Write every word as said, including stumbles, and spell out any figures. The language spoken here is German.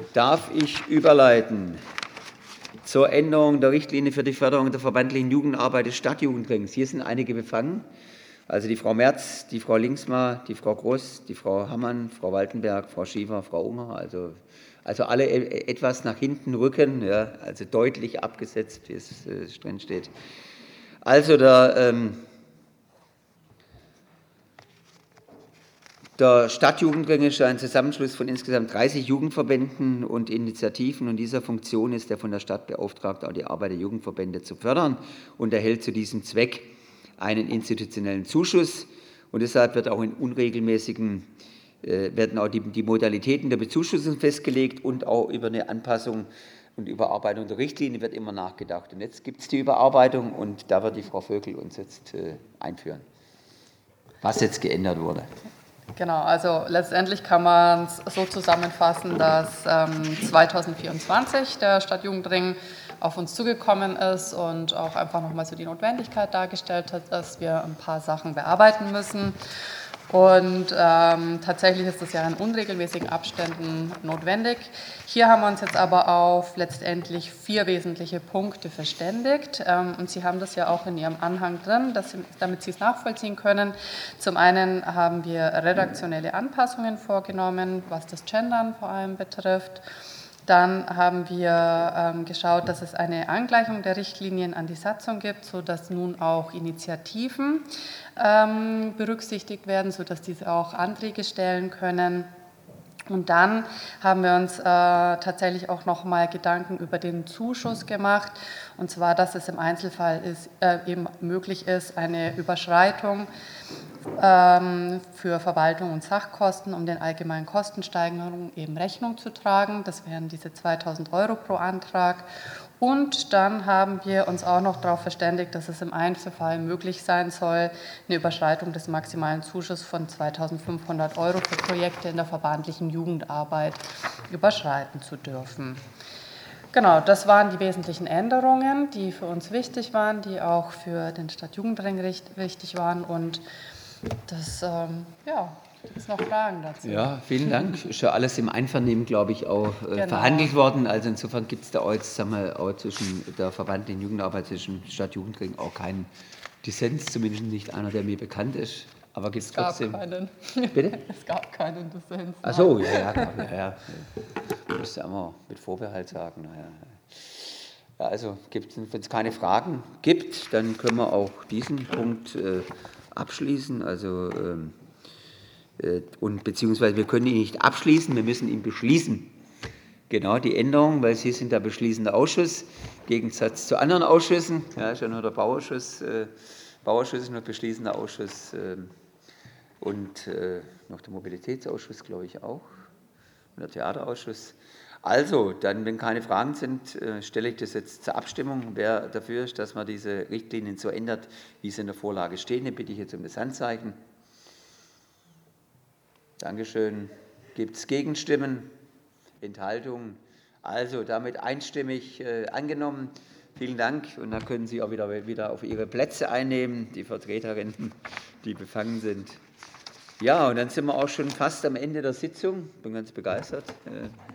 Darf ich überleiten zur Änderung der Richtlinie für die Förderung der verbandlichen Jugendarbeit des Stadtjugendrings? Hier sind einige befangen. Also die Frau Merz, die Frau Linksma, die Frau Groß, die Frau Hammann, Frau Waltenberg, Frau Schiefer, Frau Unger, also, also alle etwas nach hinten rücken, ja, also deutlich abgesetzt, wie es äh, drin steht. Also der, ähm, der Stadtjugendring ist ein Zusammenschluss von insgesamt dreißig Jugendverbänden und Initiativen, und dieser Funktion ist der von der Stadt beauftragt, auch die Arbeit der Jugendverbände zu fördern, und erhält zu diesem Zweck einen institutionellen Zuschuss, und deshalb wird auch in unregelmäßigen, äh, werden auch die, die Modalitäten der Bezuschussung festgelegt, und auch über eine Anpassung und Überarbeitung der Richtlinie wird immer nachgedacht. Und jetzt gibt es die Überarbeitung, und da wird die Frau Vögel uns jetzt äh, einführen, was jetzt geändert wurde. Genau, also letztendlich kann man es so zusammenfassen, dass ähm, zweitausendvierundzwanzig der Stadtjugendring auf uns zugekommen ist und auch einfach nochmal so die Notwendigkeit dargestellt hat, dass wir ein paar Sachen bearbeiten müssen. Und ähm, tatsächlich ist das ja in unregelmäßigen Abständen notwendig. Hier haben wir uns jetzt aber auf letztendlich vier wesentliche Punkte verständigt. Ähm, und Sie haben das ja auch in Ihrem Anhang drin, dass Sie, damit Sie es nachvollziehen können. Zum einen haben wir redaktionelle Anpassungen vorgenommen, was das Gendern vor allem betrifft. Dann haben wir ähm, geschaut, dass es eine Angleichung der Richtlinien an die Satzung gibt, sodass nun auch Initiativen ähm, berücksichtigt werden, sodass diese auch Anträge stellen können. Und dann haben wir uns äh, tatsächlich auch noch mal Gedanken über den Zuschuss gemacht, und zwar, dass es im Einzelfall ist, äh, eben möglich ist, eine Überschreitung ähm, für Verwaltung und Sachkosten, um den allgemeinen Kostensteigerungen eben Rechnung zu tragen. Das wären diese zweitausend Euro pro Antrag. Und dann haben wir uns auch noch darauf verständigt, dass es im Einzelfall möglich sein soll, eine Überschreitung des maximalen Zuschusses von zweitausendfünfhundert Euro für Projekte in der verbandlichen Jugendarbeit überschreiten zu dürfen. Genau, das waren die wesentlichen Änderungen, die für uns wichtig waren, die auch für den Stadtjugendring wichtig waren. Und das, ähm, ja, gibt es noch Fragen dazu? Ja, vielen Dank. Ist ja alles im Einvernehmen, glaube ich, auch äh, Genau. verhandelt worden. Also insofern gibt es da auch jetzt, sagen wir, auch zwischen der verbandlichen Jugendarbeit, zwischen Stadtjugendring auch keinen Dissens, zumindest nicht einer, der mir bekannt ist. Aber gibt es trotzdem. Gab keinen. Bitte? Es gab keinen Dissens. Ach so, ja, ja, klar, ja, ja. Ich müsste immer mit Vorbehalt sagen. Naja. Ja, also, wenn es keine Fragen gibt, dann können wir auch diesen Punkt äh, abschließen. Also, ähm, äh, und beziehungsweise wir können ihn nicht abschließen, wir müssen ihn beschließen. Genau, die Änderung, weil Sie sind der beschließende Ausschuss, im Gegensatz zu anderen Ausschüssen. Ja, ist ja nur der Bauausschuss. Äh, Bauausschuss ist nur beschließender Ausschuss. Äh, Und äh, noch der Mobilitätsausschuss, glaube ich, auch. Und der Theaterausschuss. Also, dann, wenn keine Fragen sind, äh, stelle ich das jetzt zur Abstimmung. Wer dafür ist, dass man diese Richtlinien so ändert, wie sie in der Vorlage stehen, den bitte ich jetzt um das Handzeichen. Dankeschön. Gibt es Gegenstimmen? Enthaltungen? Also, damit einstimmig äh, angenommen. Vielen Dank. Und dann können Sie auch wieder, wieder auf Ihre Plätze einnehmen, die Vertreterinnen, die befangen sind. Ja, und dann sind wir auch schon fast am Ende der Sitzung. Ich bin ganz begeistert.